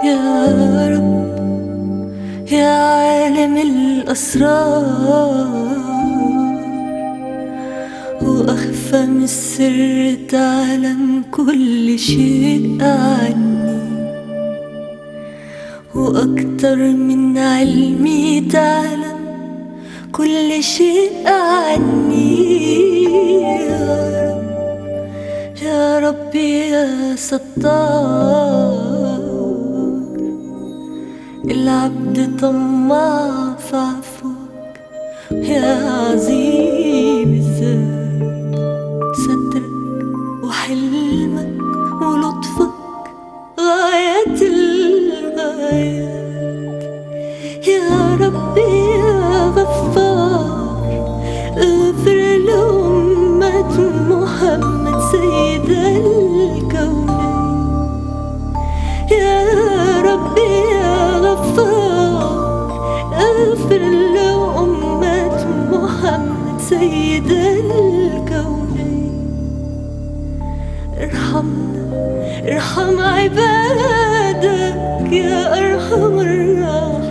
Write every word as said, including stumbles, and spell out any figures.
يا رب يا عالم الأسرار، وأخفى من السر تعلم كل شيء عني، وأكتر من علمي تعلم كل شيء عني. يا رب يا ستار، العبد طماع في عفوك يا عظيم الذات، سترك وحلمك ولطفك غاية الغايات. يا ربي يا غفار، اغفر لأمة محمد سيد الكونين. يا ربي يا غفار، اغفر لأمة محمد سيد الكونين. ارحمنا ارحم عبادك يا أرحم الراحمين.